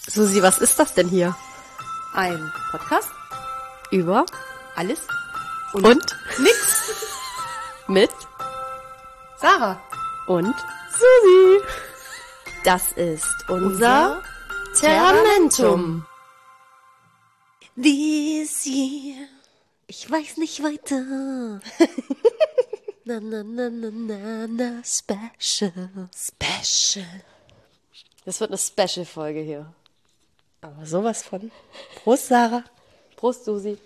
Susi, was ist das denn hier? Ein Podcast Über alles und nix. mit Sarah. und Susi. Das ist unser Terramentum. This year. Ich weiß nicht weiter. Na, na, na, na, na, na, special. Special. Das wird eine Special-Folge hier. Aber sowas von. Prost, Sarah. Prost, Susi.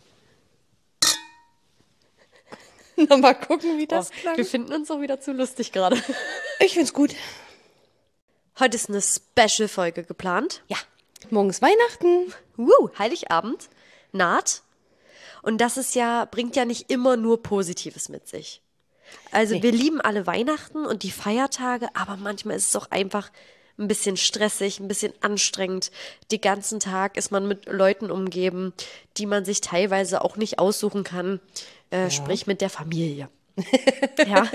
Na, mal gucken, wie das Wir klang. finden uns auch wieder zu lustig gerade. Ich find's gut. Heute ist eine Special-Folge geplant. Ja. Morgen ist Weihnachten. Heiligabend naht. Und das ist ja, bringt ja nicht immer nur Positives mit sich. Also wir lieben alle Weihnachten und die Feiertage, aber manchmal ist es auch einfach ein bisschen stressig, ein bisschen anstrengend. Den ganzen Tag ist man mit Leuten umgeben, die man sich teilweise auch nicht aussuchen kann, sprich mit der Familie. Ja.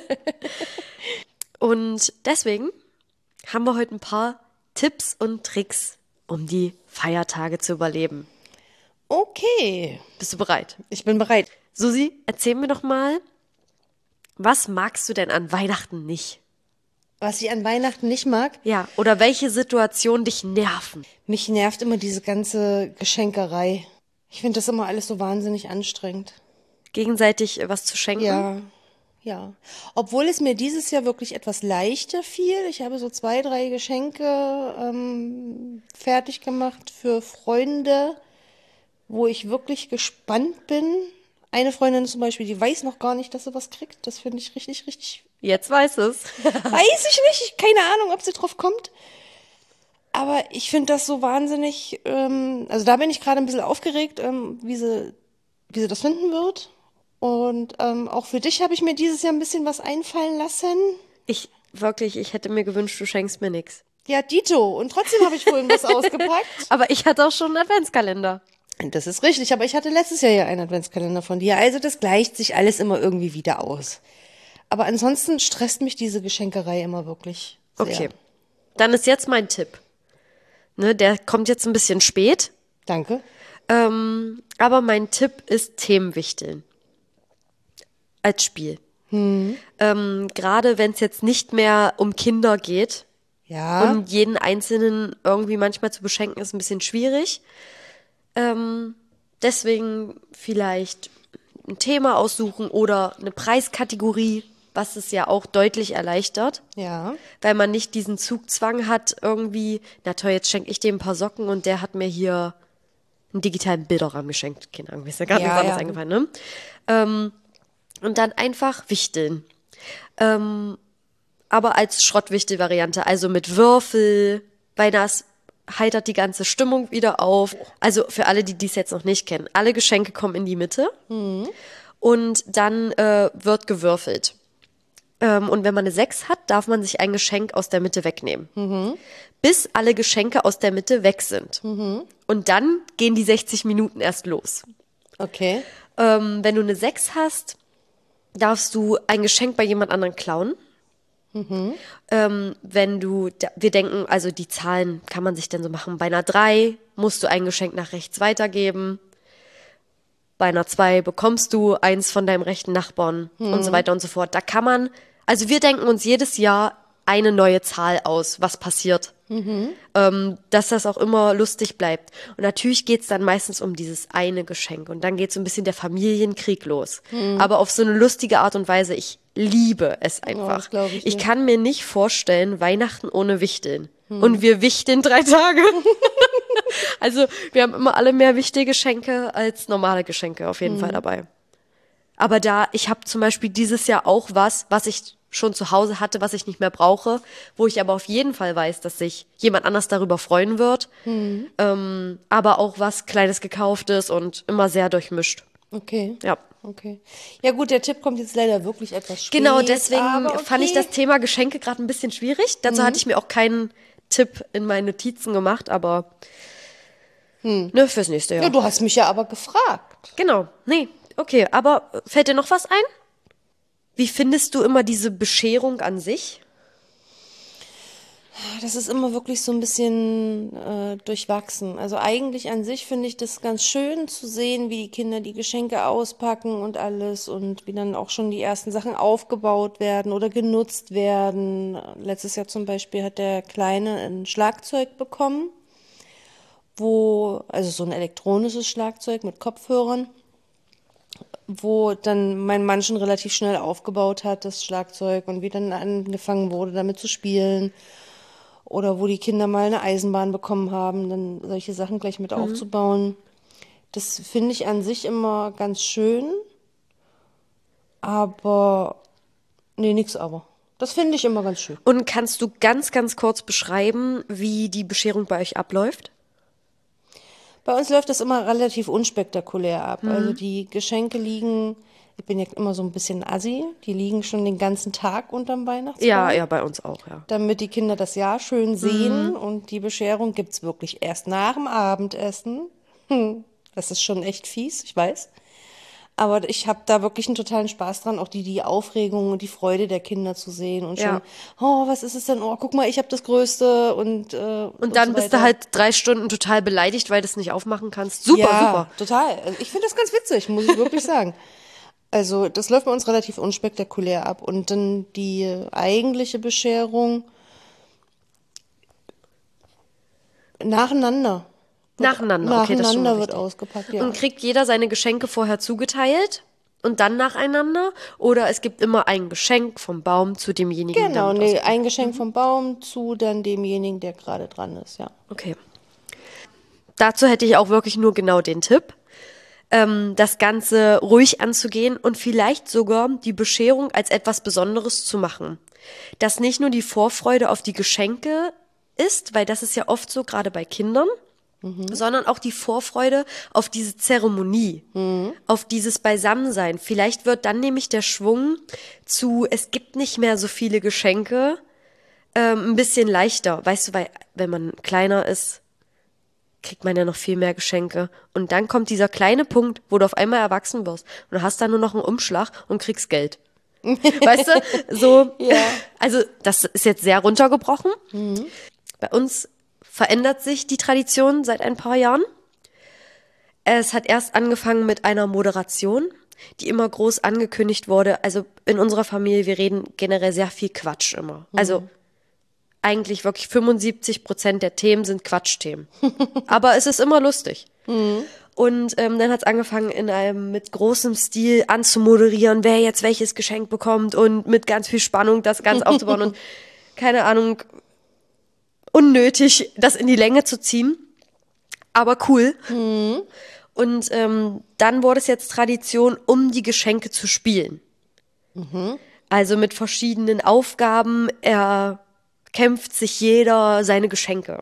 Und deswegen haben wir heute ein paar Tipps und Tricks, um die Feiertage zu überleben. Okay. Bist du bereit? Ich bin bereit. Susi, erzähl mir doch mal, was magst du denn an Weihnachten nicht? Was ich an Weihnachten nicht mag, Ja, oder welche Situationen dich nerven? mich nervt immer diese ganze Geschenkerei. Ich finde das immer alles so wahnsinnig anstrengend. Gegenseitig was zu schenken? Ja, ja. Obwohl es mir dieses Jahr wirklich etwas leichter fiel. Ich habe so 2, 3 Geschenke fertig gemacht für Freunde, wo ich wirklich gespannt bin. Eine Freundin zum Beispiel, die weiß noch gar nicht, dass sie was kriegt. Das finde ich richtig, richtig. Jetzt weiß es. Weiß ich nicht. Keine Ahnung, ob sie drauf kommt. Aber ich finde das so wahnsinnig. Also da bin ich gerade ein bisschen aufgeregt, wie sie das finden wird. Und auch für dich habe ich mir dieses Jahr ein bisschen was einfallen lassen. Ich hätte mir gewünscht, du schenkst mir nichts. Ja, Dito. Und trotzdem habe ich vorhin was ausgepackt. Aber ich hatte auch schon einen Adventskalender. Das ist richtig, aber ich hatte letztes Jahr ja einen Adventskalender von dir. Also das gleicht sich alles immer irgendwie wieder aus. Aber ansonsten stresst mich diese Geschenkerei immer wirklich sehr. Okay. Dann ist jetzt mein Tipp. Ne, der kommt jetzt ein bisschen spät. Danke. Aber mein Tipp ist Themenwichteln. Als Spiel. Gerade wenn es jetzt nicht mehr um Kinder geht Ja. und jeden Einzelnen irgendwie manchmal zu beschenken, ist ein bisschen schwierig. Deswegen vielleicht ein Thema aussuchen oder eine Preiskategorie, was es ja auch deutlich erleichtert. Ja. Weil man nicht diesen Zugzwang hat, irgendwie, na toll, jetzt schenke ich dem ein paar Socken und der hat mir hier einen digitalen Bilderrahmen geschenkt. Keine Ahnung, mir ist ja gar nichts anderes eingefallen, ne? Und dann einfach wichteln. Aber als Schrottwichtel-Variante, also mit Würfel, weil das heitert die ganze Stimmung wieder auf. Also für alle, die dies jetzt noch nicht kennen, alle Geschenke kommen in die Mitte und dann wird gewürfelt. Und wenn man eine 6 hat, darf man sich ein Geschenk aus der Mitte wegnehmen. Bis alle Geschenke aus der Mitte weg sind. Und dann gehen die 60 Minuten erst los. Okay. Wenn du eine 6 hast, darfst du ein Geschenk bei jemand anderem klauen. Wir denken, also die Zahlen kann man sich dann so machen. Bei einer 3 musst du ein Geschenk nach rechts weitergeben. Bei einer 2 bekommst du eins von deinem rechten Nachbarn und so weiter und so fort. Da kann man, also wir denken uns jedes Jahr eine neue Zahl aus, was passiert. Dass das auch immer lustig bleibt. Und natürlich geht's dann meistens um dieses eine Geschenk. Und dann geht so ein bisschen der Familienkrieg los. Aber auf so eine lustige Art und Weise. Ich liebe es einfach. das glaub ich Ich dir. kann mir nicht vorstellen, Weihnachten ohne Wichteln. Und wir wichteln 3 Tage. Also wir haben immer alle mehr Wichtelgeschenke als normale Geschenke auf jeden Fall dabei. Aber ich habe zum Beispiel dieses Jahr auch was ich schon zu Hause hatte, was ich nicht mehr brauche, wo ich aber auf jeden Fall weiß, dass sich jemand anders darüber freuen wird. Aber auch was Kleines gekauftes und immer sehr durchmischt. Okay. Ja. Okay. Ja gut, der Tipp kommt jetzt leider wirklich etwas spät. Genau, deswegen aber okay. fand ich das Thema Geschenke gerade ein bisschen schwierig. Dazu hatte ich mir auch keinen Tipp in meine Notizen gemacht, aber ne, fürs nächste Jahr. Ja, du hast mich ja aber gefragt. Genau, nee, okay, aber fällt dir noch was ein? Wie findest du immer diese Bescherung an sich? Das ist immer wirklich so ein bisschen durchwachsen. Also eigentlich an sich finde ich das ganz schön zu sehen, wie die Kinder die Geschenke auspacken und alles und wie dann auch schon die ersten Sachen aufgebaut werden oder genutzt werden. Letztes Jahr zum Beispiel hat der Kleine ein Schlagzeug bekommen, also so ein elektronisches Schlagzeug mit Kopfhörern, wo dann mein Mann schon relativ schnell aufgebaut hat, das Schlagzeug, und wie dann angefangen wurde, damit zu spielen. Oder wo die Kinder mal eine Eisenbahn bekommen haben, dann solche Sachen gleich mit aufzubauen. Das finde ich an sich immer ganz schön, aber, nee, nix aber. Das finde ich immer ganz schön. Und kannst du ganz, ganz kurz beschreiben, wie die Bescherung bei euch abläuft? Bei uns läuft das immer relativ unspektakulär ab. Also die Geschenke liegen, ich bin ja immer so ein bisschen assi, die liegen schon den ganzen Tag unterm Weihnachtsbaum. Ja, bei uns auch, ja. Damit die Kinder das Jahr schön sehen, und die Bescherung gibt's wirklich erst nach dem Abendessen. Das ist schon echt fies, ich weiß. Aber ich habe da wirklich einen totalen Spaß dran, auch die Aufregung und die Freude der Kinder zu sehen und Ja. schon, oh, was ist es denn? Oh, guck mal, ich habe das Größte und Und dann so bist du weiter. halt 3 Stunden total beleidigt, weil du es nicht aufmachen kannst. Super, Ja, super. total. Also ich finde das ganz witzig, muss ich wirklich sagen. Also das läuft bei uns relativ unspektakulär ab. Und dann die eigentliche Bescherung nacheinander. Nacheinander, okay, das ist schon mal Nacheinander wird richtig. ausgepackt, ja. Und kriegt jeder seine Geschenke vorher zugeteilt und dann nacheinander? Oder es gibt immer ein Geschenk vom Baum zu demjenigen, der Genau, mit nee, ausgepackt. ein Geschenk vom Baum zu dann demjenigen, der gerade dran ist, ja. Okay. Dazu hätte ich auch wirklich nur genau den Tipp, das Ganze ruhig anzugehen und vielleicht sogar die Bescherung als etwas Besonderes zu machen. Dass nicht nur die Vorfreude auf die Geschenke ist, weil das ist ja oft so, gerade bei Kindern, sondern auch die Vorfreude auf diese Zeremonie, auf dieses Beisammensein. Vielleicht wird dann nämlich der Schwung zu, es gibt nicht mehr so viele Geschenke, ein bisschen leichter. Weißt du, weil wenn man kleiner ist, kriegt man ja noch viel mehr Geschenke. Und dann kommt dieser kleine Punkt, wo du auf einmal erwachsen wirst und du hast dann nur noch einen Umschlag und kriegst Geld. Weißt du, so, Ja. also das ist jetzt sehr runtergebrochen. Bei uns verändert sich die Tradition seit ein paar Jahren. Es hat erst angefangen mit einer Moderation, die immer groß angekündigt wurde. Also in unserer Familie, wir reden generell sehr viel Quatsch immer. Also eigentlich wirklich 75% der Themen sind Quatschthemen. Aber es ist immer lustig. Und dann hat es angefangen, mit großem Stil anzumoderieren, wer jetzt welches Geschenk bekommt und mit ganz viel Spannung das Ganze aufzubauen und keine Ahnung, unnötig, das in die Länge zu ziehen. Aber cool. Und dann wurde es jetzt Tradition, um die Geschenke zu spielen. Also mit verschiedenen Aufgaben erkämpft sich jeder seine Geschenke.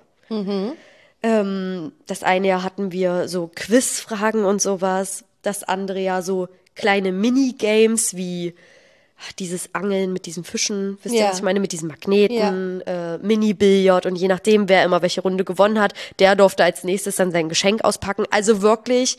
Das eine Jahr hatten wir so Quizfragen und sowas. Das andere Jahr so kleine Minigames wie dieses Angeln mit diesen Fischen, wisst ihr, Ja. was ich meine, mit diesen Magneten, Mini-Billard, und je nachdem, wer immer welche Runde gewonnen hat, der durfte als nächstes dann sein Geschenk auspacken. Also wirklich,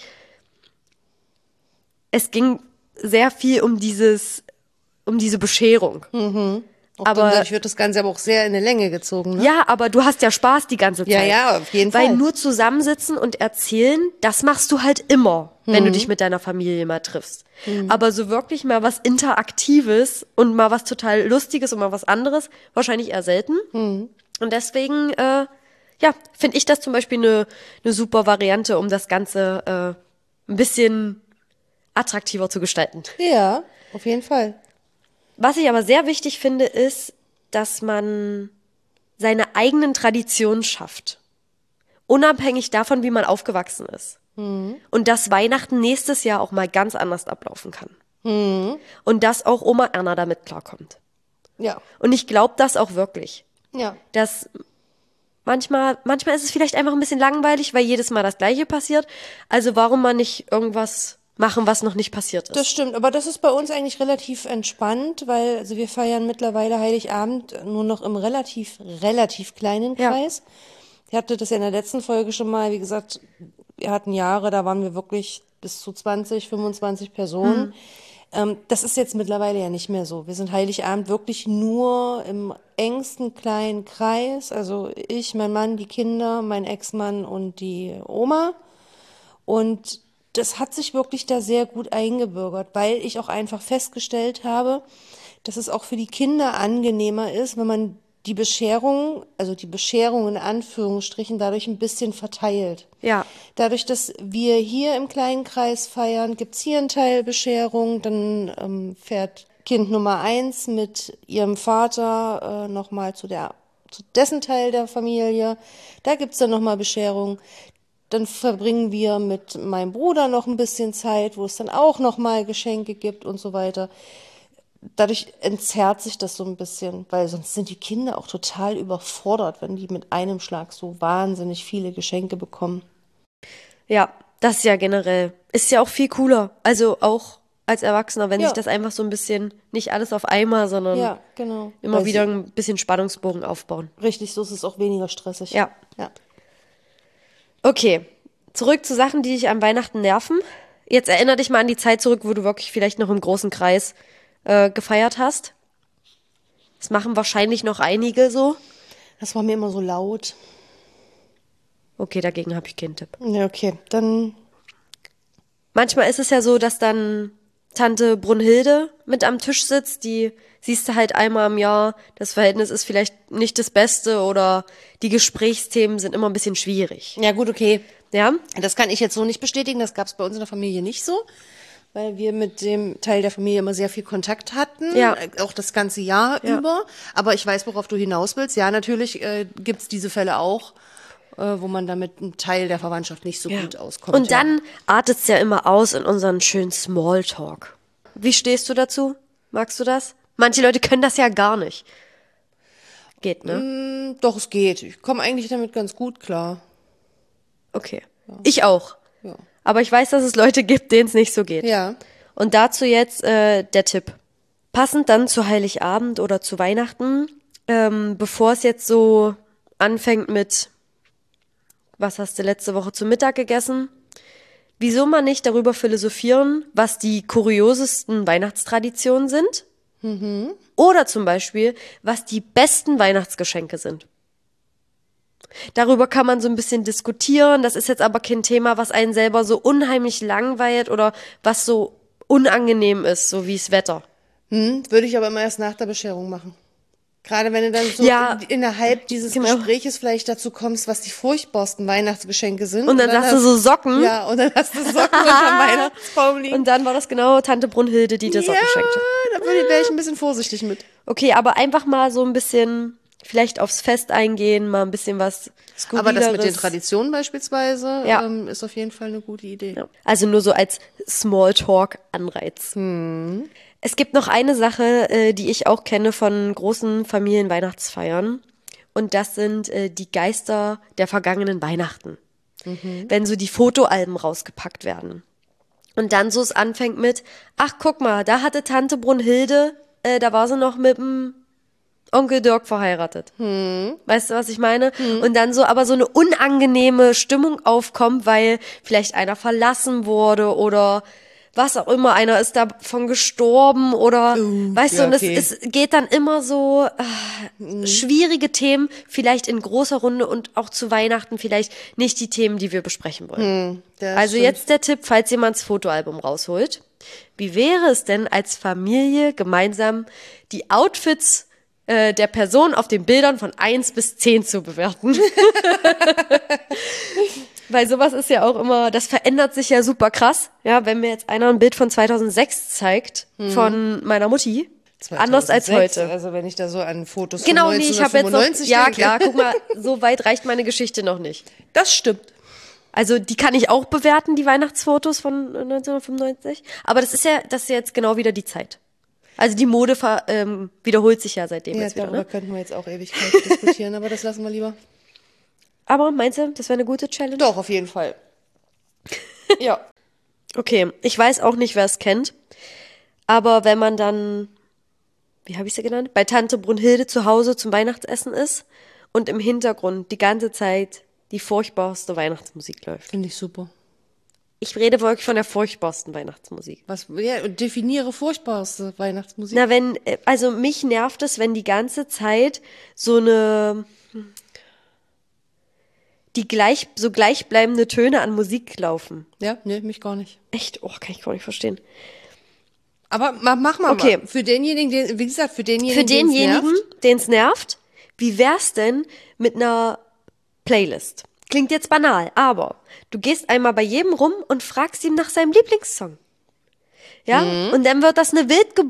es ging sehr viel um diese Bescherung. Aber Dadurch wird das Ganze aber auch sehr in die Länge gezogen, ne? ja, aber du hast ja Spaß die ganze Zeit. Ja, ja, auf jeden Weil Fall. nur zusammensitzen und erzählen, das machst du halt immer, wenn du dich mit deiner Familie mal triffst. Aber so wirklich mal was Interaktives und mal was total Lustiges und mal was anderes, wahrscheinlich eher selten. Und deswegen, finde ich das zum Beispiel eine super Variante, um das Ganze ein bisschen attraktiver zu gestalten. Ja, auf jeden Fall. Was ich aber sehr wichtig finde, ist, dass man seine eigenen Traditionen schafft. Unabhängig davon, wie man aufgewachsen ist. Und dass Weihnachten nächstes Jahr auch mal ganz anders ablaufen kann. Und dass auch Oma Erna damit klarkommt. Ja, Und ich glaube das auch wirklich. ja. Dass manchmal ist es vielleicht einfach ein bisschen langweilig, weil jedes Mal das Gleiche passiert. Also warum mal nicht irgendwas machen, was noch nicht passiert ist? Das stimmt, aber das ist bei uns eigentlich relativ entspannt, weil also wir feiern mittlerweile Heiligabend nur noch im relativ kleinen Ja. Kreis. Ich hatte das ja in der letzten Folge schon mal, wie gesagt, wir hatten Jahre, da waren wir wirklich bis zu 20, 25 Personen. Das ist jetzt mittlerweile ja nicht mehr so. Wir sind Heiligabend wirklich nur im engsten kleinen Kreis. Also ich, mein Mann, die Kinder, mein Ex-Mann und die Oma. Und das hat sich wirklich da sehr gut eingebürgert, weil ich auch einfach festgestellt habe, dass es auch für die Kinder angenehmer ist, wenn man die Bescherung, also die Bescherung in Anführungsstrichen, dadurch ein bisschen verteilt. Ja. Dadurch, dass wir hier im kleinen Kreis feiern, gibt's hier einen Teil Bescherung, dann fährt Kind Nummer 1 mit ihrem Vater nochmal zu dessen Teil der Familie. Da gibt's dann nochmal Bescherung. Dann verbringen wir mit meinem Bruder noch ein bisschen Zeit, wo es dann auch nochmal Geschenke gibt und so weiter. Dadurch entzerrt sich das so ein bisschen, weil sonst sind die Kinder auch total überfordert, wenn die mit einem Schlag so wahnsinnig viele Geschenke bekommen. Ja, das ist ja generell, ist ja auch viel cooler. Also auch als Erwachsener, wenn Ja. sich das einfach so ein bisschen, nicht alles auf einmal, sondern Ja, genau. immer Weil wieder ein bisschen Spannungsbogen aufbauen. richtig, so ist es auch weniger stressig. Ja. Ja. Okay, zurück zu Sachen, die dich an Weihnachten nerven. Jetzt erinnere dich mal an die Zeit zurück, wo du wirklich vielleicht noch im großen Kreis gefeiert hast. Das machen wahrscheinlich noch einige so. Das war mir immer so laut. Okay, dagegen habe ich keinen Tipp. Ja, okay, dann Manchmal ist es ja so, dass dann Tante Brunhilde mit am Tisch sitzt. Die siehst du halt einmal im Jahr. Das Verhältnis ist vielleicht nicht das Beste oder die Gesprächsthemen sind immer ein bisschen schwierig. ja gut, okay. Ja? Das kann ich jetzt so nicht bestätigen, das gab es bei uns in der Familie nicht so, weil wir mit dem Teil der Familie immer sehr viel Kontakt hatten, Ja. Auch das ganze Jahr Ja. über. Aber ich weiß, worauf du hinaus willst. Ja, natürlich gibt's diese Fälle auch, wo man damit einem Teil der Verwandtschaft nicht so gut auskommt. Und dann artet es ja immer aus in unseren schönen Smalltalk. Wie stehst du dazu? Magst du das? Manche Leute können das ja gar nicht. Geht, ne? Doch, es geht. Ich komme eigentlich damit ganz gut klar. Okay. Ich auch. Ja. Aber ich weiß, dass es Leute gibt, denen es nicht so geht. Ja. Und dazu jetzt der Tipp. Passend dann zu Heiligabend oder zu Weihnachten, bevor es jetzt so anfängt mit, was hast du letzte Woche zu Mittag gegessen? Wieso mal nicht darüber philosophieren, was die kuriosesten Weihnachtstraditionen sind? Oder zum Beispiel, was die besten Weihnachtsgeschenke sind. Darüber kann man so ein bisschen diskutieren. Das ist jetzt aber kein Thema, was einen selber so unheimlich langweilt oder was so unangenehm ist, so wie das Wetter. Würde ich aber immer erst nach der Bescherung machen. Gerade wenn du dann so Ja. innerhalb dieses Genau. Gespräches vielleicht dazu kommst, was die furchtbarsten Weihnachtsgeschenke sind. Und dann sagst du so Socken. Ja, und dann hast du Socken unterm Weihnachtsbaum liegen. Und dann war das genau Tante Brunhilde, die dir Socken schenkte. da wäre ich ein bisschen vorsichtig mit. Okay, aber einfach mal so ein bisschen vielleicht aufs Fest eingehen, mal ein bisschen was Aber das mit den Skurrileres. Traditionen beispielsweise Ja. ist auf jeden Fall eine gute Idee. Ja. Also nur so als Smalltalk-Anreiz. Es gibt noch eine Sache, die ich auch kenne von großen Familienweihnachtsfeiern. Und das sind die Geister der vergangenen Weihnachten. Wenn so die Fotoalben rausgepackt werden. Und dann so es anfängt mit, ach guck mal, da hatte Tante Brunhilde, da war sie noch mit dem Onkel Dirk verheiratet. Weißt du, was ich meine? Und dann so aber so eine unangenehme Stimmung aufkommt, weil vielleicht einer verlassen wurde oder was auch immer, einer ist davon gestorben oder weißt ja, du, und okay. es geht dann immer so schwierige Themen, vielleicht in großer Runde und auch zu Weihnachten vielleicht nicht die Themen, die wir besprechen wollen. Das Also stimmt. jetzt der Tipp, falls jemand das Fotoalbum rausholt. Wie wäre es denn, als Familie gemeinsam die Outfits der Person auf den Bildern von 1 bis 10 zu bewerten? Weil sowas ist ja auch immer, das verändert sich ja super krass. Ja, wenn mir jetzt einer ein Bild von 2006 zeigt, von meiner Mutti, anders als 2006, heute. Also wenn ich da so an Fotos Genau, von nee, ich habe jetzt noch, 1995 ja denke. klar, guck mal, so weit reicht meine Geschichte noch nicht. Das stimmt. Also die kann ich auch bewerten, die Weihnachtsfotos von 1995. Aber das ist ja jetzt genau wieder die Zeit. Also die Mode wiederholt sich ja seitdem Ja, jetzt wieder. darüber Ne? könnten wir jetzt auch Ewigkeit diskutieren, aber das lassen wir lieber. Aber meinst du, das wäre eine gute Challenge? Doch, auf jeden Fall. Ja. Okay, ich weiß auch nicht, wer es kennt. Aber wenn man dann, wie habe ich sie genannt, bei Tante Brunhilde zu Hause zum Weihnachtsessen ist und im Hintergrund die ganze Zeit die furchtbarste Weihnachtsmusik läuft. Finde ich super. Ich rede wirklich von der furchtbarsten Weihnachtsmusik. Definiere furchtbarste Weihnachtsmusik. Na, also mich nervt es, wenn die ganze Zeit so so gleichbleibende Töne an Musik laufen. Ja, nee, mich gar nicht. Echt? Oh, kann ich gar nicht verstehen. Aber mach mal. Okay. Mal. Für denjenigen, Den es nervt, wie wär's denn mit einer Playlist? Klingt jetzt banal, aber du gehst einmal bei jedem rum und fragst ihm nach seinem Lieblingssong. Ja? Und dann wird das eine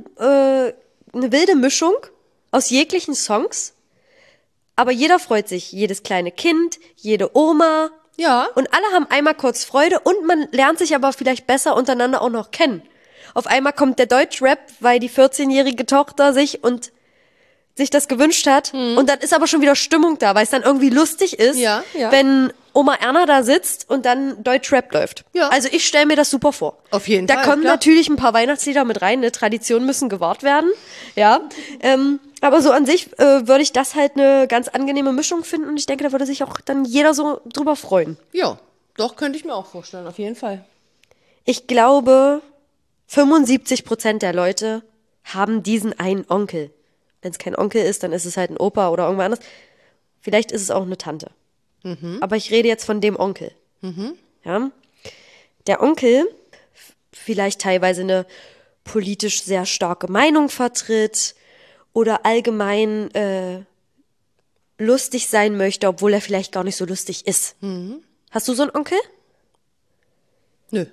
wilde Mischung aus jeglichen Songs. Aber jeder freut sich. Jedes kleine Kind, jede Oma. Ja. Und alle haben einmal kurz Freude und man lernt sich aber vielleicht besser untereinander auch noch kennen. Auf einmal kommt der Deutschrap, weil die 14-jährige Tochter sich das gewünscht hat. Und dann ist aber schon wieder Stimmung da, weil es dann irgendwie lustig ist, Ja. wenn Oma Erna da sitzt und dann Deutschrap läuft. Ja. Also ich stelle mir das super vor. Auf jeden Da Fall, kommen klar. natürlich ein paar Weihnachtslieder mit rein, ne? Traditionen müssen gewahrt werden. Ja. Aber so an sich würde ich das halt eine ganz angenehme Mischung finden und ich denke, da würde sich auch dann jeder so drüber freuen. Ja, doch, könnte ich mir auch vorstellen, auf jeden Fall. Ich glaube, 75% der Leute haben diesen einen Onkel. Wenn es kein Onkel ist, dann ist es halt ein Opa oder irgendwas anderes. Vielleicht ist es auch eine Tante. Aber ich rede jetzt von dem Onkel. Ja? Der Onkel vielleicht teilweise eine politisch sehr starke Meinung vertritt oder allgemein lustig sein möchte, obwohl er vielleicht gar nicht so lustig ist. Hast du so einen Onkel? Nö.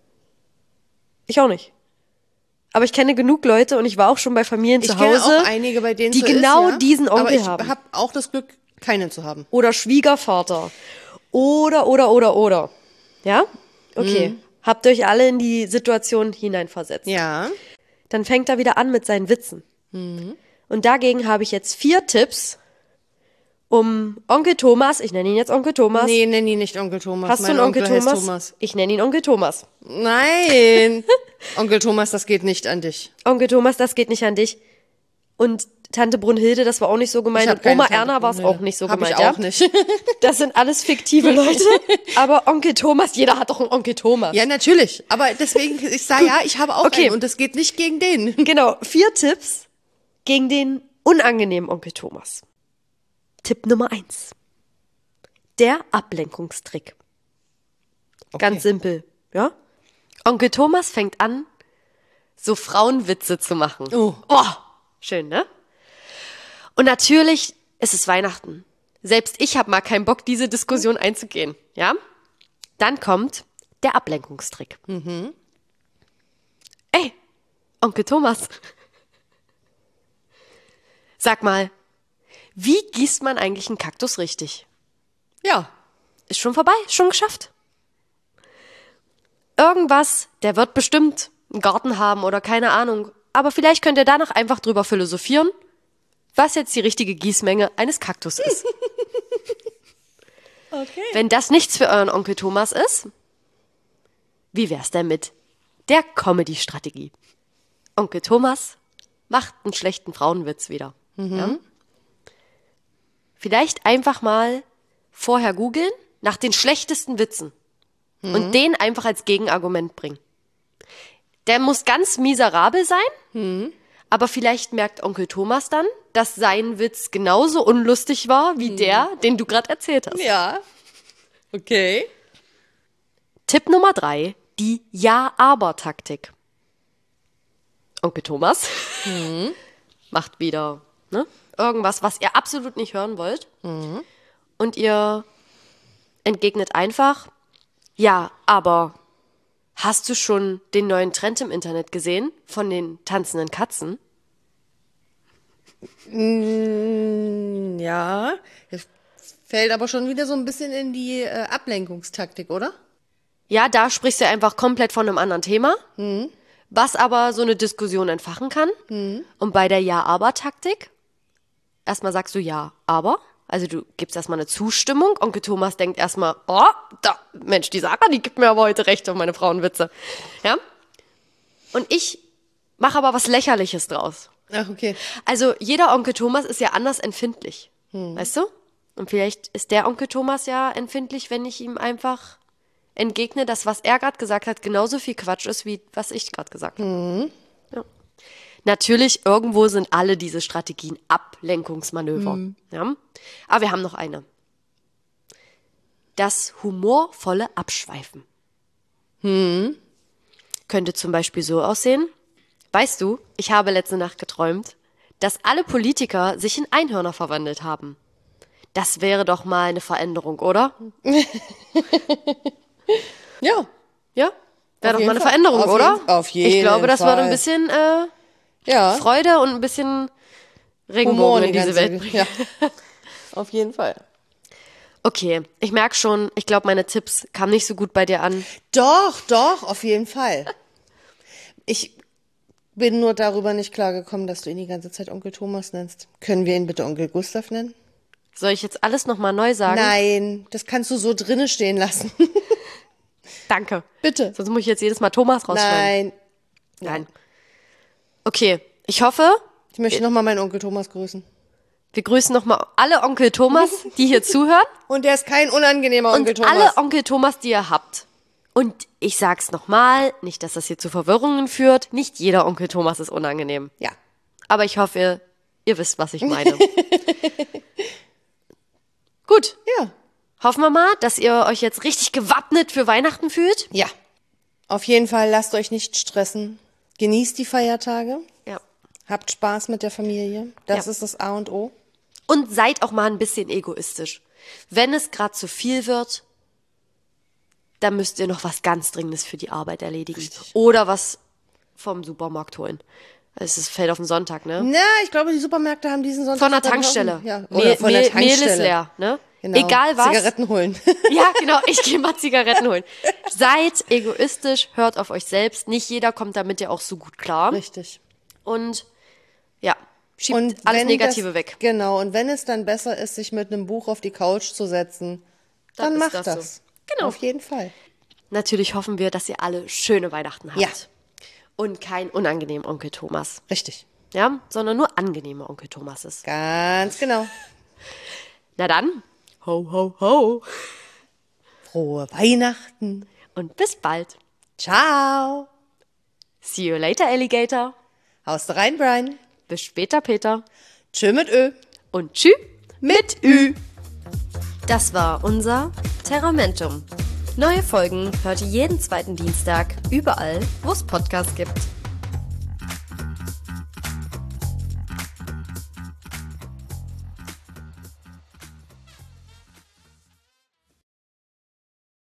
Ich auch nicht. Aber ich kenne genug Leute und ich war auch schon bei Familien zu Ich kenne Hause, auch einige, bei denen die so genau ist, ja. diesen Onkel aber ich haben. habe auch das Glück, keinen zu haben. Oder Schwiegervater. Oder. Ja? Okay. Habt euch alle in die Situation hineinversetzt. Ja. Dann fängt er wieder an mit seinen Witzen. Und dagegen habe ich jetzt 4 Tipps, um Onkel Thomas, ich nenne ihn jetzt Onkel Thomas. Nee, nenn ihn nicht Onkel Thomas. Hast du Mein einen Onkel heißt Thomas? Ich nenne ihn Onkel Thomas. Nein. Onkel Thomas, das geht nicht an dich. Onkel Thomas, das geht nicht an dich. Und Tante Brunhilde, das war auch nicht so gemeint. Ich hab Und keine Oma Tante Erna war es Brunhilde. auch nicht so Hab gemeint. ich auch ja? nicht. Das sind alles fiktive Leute. Aber Onkel Thomas, jeder hat doch einen Onkel Thomas. Ja, natürlich. Aber deswegen, ich sage ja, ich habe auch Okay. einen und das geht nicht gegen den. Genau, 4 Tipps gegen den unangenehmen Onkel Thomas. Tipp Nummer 1. Der Ablenkungstrick. Ganz simpel, ja? Onkel Thomas fängt an, so Frauenwitze zu machen. Oh. Schön, ne? Und natürlich ist es Weihnachten. Selbst ich habe mal keinen Bock, diese Diskussion einzugehen, ja? Dann kommt der Ablenkungstrick. Ey, Onkel Thomas. Sag mal, wie gießt man eigentlich einen Kaktus richtig? Ja. Ist schon vorbei, ist schon geschafft. Irgendwas, der wird bestimmt einen Garten haben oder keine Ahnung. Aber vielleicht könnt ihr danach einfach drüber philosophieren, was jetzt die richtige Gießmenge eines Kaktus ist. Okay. Wenn das nichts für euren Onkel Thomas ist, wie wär's denn mit der Comedy-Strategie? Onkel Thomas macht einen schlechten Frauenwitz wieder. Ja? Vielleicht einfach mal vorher googeln nach den schlechtesten Witzen und den einfach als Gegenargument bringen. Der muss ganz miserabel sein, aber vielleicht merkt Onkel Thomas dann, dass sein Witz genauso unlustig war wie der, den du gerade erzählt hast. Ja. Okay. Tipp Nummer 3, die Ja-Aber-Taktik. Onkel Thomas macht wieder irgendwas, was ihr absolut nicht hören wollt. Und ihr entgegnet einfach, ja, aber hast du schon den neuen Trend im Internet gesehen von den tanzenden Katzen? Ja. Das fällt aber schon wieder so ein bisschen in die Ablenkungstaktik, oder? Ja, da sprichst du einfach komplett von einem anderen Thema, was aber so eine Diskussion entfachen kann. Und bei der Ja-Aber-Taktik, erstmal sagst du ja, aber, also du gibst erstmal eine Zustimmung. Onkel Thomas denkt erstmal, Mensch, die Sarah, die gibt mir aber heute recht auf meine Frauenwitze. Ja? Und ich mache aber was Lächerliches draus. Ach, okay. Also jeder Onkel Thomas ist ja anders empfindlich, weißt du? Und vielleicht ist der Onkel Thomas ja empfindlich, wenn ich ihm einfach entgegne, dass was er gerade gesagt hat, genauso viel Quatsch ist, wie was ich gerade gesagt habe. Ja. Natürlich, irgendwo sind alle diese Strategien Ablenkungsmanöver. Ja? Aber wir haben noch eine. Das humorvolle Abschweifen. Könnte zum Beispiel so aussehen. Weißt du, ich habe letzte Nacht geträumt, dass alle Politiker sich in Einhörner verwandelt haben. Das wäre doch mal eine Veränderung, oder? Ja. Ja? Wäre doch jeden mal eine Fall. Veränderung, oder? Auf jeden Ich glaube, das würde Fall. ein bisschen Ja. Freude und ein bisschen Regenbogen in diese Welt bringen. Ja. Auf jeden Fall. Okay, ich merke schon, ich glaube, meine Tipps kamen nicht so gut bei dir an. Doch, auf jeden Fall. Ich bin nur darüber nicht klargekommen, dass du ihn die ganze Zeit Onkel Thomas nennst. Können wir ihn bitte Onkel Gustav nennen? Soll ich jetzt alles nochmal neu sagen? Nein, das kannst du so drinne stehen lassen. Danke. Bitte. Sonst muss ich jetzt jedes Mal Thomas rausschneiden. Nein. Okay, ich hoffe, Ich möchte nochmal meinen Onkel Thomas grüßen. wir grüßen nochmal alle Onkel Thomas, die hier zuhören. Und der ist kein unangenehmer Onkel Und Thomas. alle Onkel Thomas, die ihr habt. Und ich sag's nochmal, nicht, dass das hier zu Verwirrungen führt. Nicht jeder Onkel Thomas ist unangenehm. Ja. Aber ich hoffe, ihr wisst, was ich meine. Gut, Ja. hoffen wir mal, dass ihr euch jetzt richtig gewappnet für Weihnachten fühlt. Ja. Auf jeden Fall lasst euch nicht stressen. Genießt die Feiertage. Ja. Habt Spaß mit der Familie. Das Ja. ist das A und O. Und seid auch mal ein bisschen egoistisch. Wenn es gerade zu viel wird, dann müsst ihr noch was ganz Dringendes für die Arbeit erledigen. Richtig. Oder was vom Supermarkt holen. Es fällt auf den Sonntag, ne? Na, ich glaube, die Supermärkte haben diesen Sonntag... Von der sogar Tankstelle. offen. Ja, oder von der Mehl ist Tankstelle. leer, ne? Genau. Egal was. Zigaretten holen. Ja, genau. Ich gehe mal Zigaretten holen. Seid egoistisch, hört auf euch selbst. Nicht jeder kommt damit ja auch so gut klar. Richtig. Und ja, schiebt Und alles wenn Negative das, weg. Genau, und wenn es dann besser ist, sich mit einem Buch auf die Couch zu setzen, dann ist macht das das. so. Genau. Auf jeden Fall. Natürlich hoffen wir, dass ihr alle schöne Weihnachten habt. Ja. Und kein unangenehmen Onkel Thomas. Richtig. Ja, sondern nur angenehme Onkel Thomases. Ganz genau. Na dann, ho, ho, ho. Frohe Weihnachten. Und bis bald. Ciao. See you later, Alligator. Haust rein, Brian. Bis später, Peter. Tschö mit Ö. Und tschü Mit Ü. Das war unser Terramentum. Neue Folgen hört ihr jeden zweiten Dienstag überall, wo es Podcasts gibt.